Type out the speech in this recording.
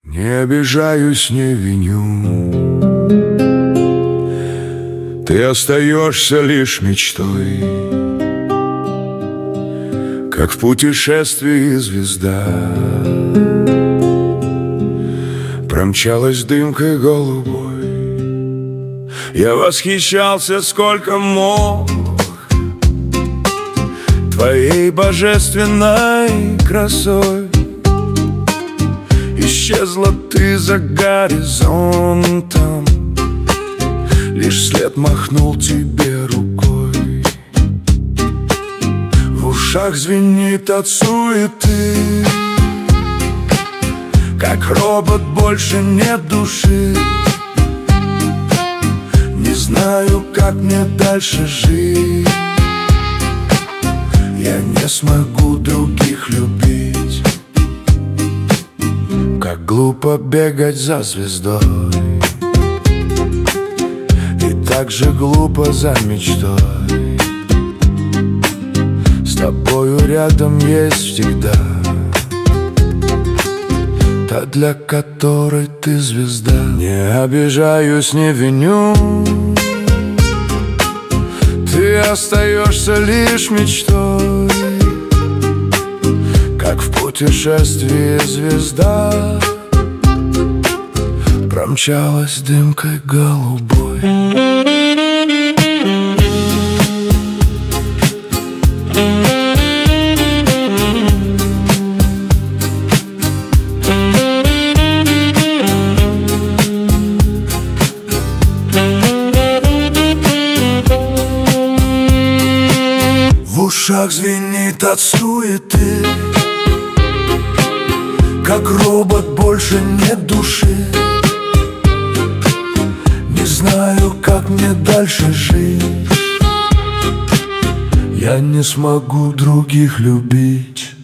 Не обижаюсь, не виню. Ты остаешься лишь мечтой, как в путешествии звезда. Промчалась дымкой голубой. Я восхищался сколько мог твоей божественной красой. Исчезла ты за горизонтом, лишь след махнул тебе рукой. В ушах звенит от суеты, как робот, больше нет души. Не знаю, как мне дальше жить. Я не смогу других любить. Как глупо бегать за звездой, и так же глупо за мечтой. С тобою рядом есть всегда та, для которой ты звезда. Не обижаюсь, не виню. Ты остаешься лишь мечтой, как в путешествии звезда. Промчалась дымкой голубой. В ушах звенит от суеты, как робот, больше нет души. Не знаю, как мне дальше жить. Я не смогу других любить.